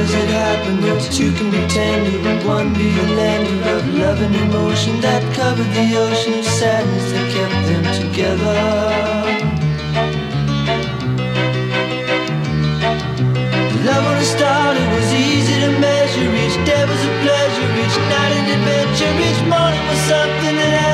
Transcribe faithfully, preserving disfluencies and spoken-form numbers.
does it happen that two can be tender and one be the lender of love and emotion that covered the ocean of sadness that kept them together? Love when it started was easy to measure. Each day was a pleasure, each night an adventure, each morning was something that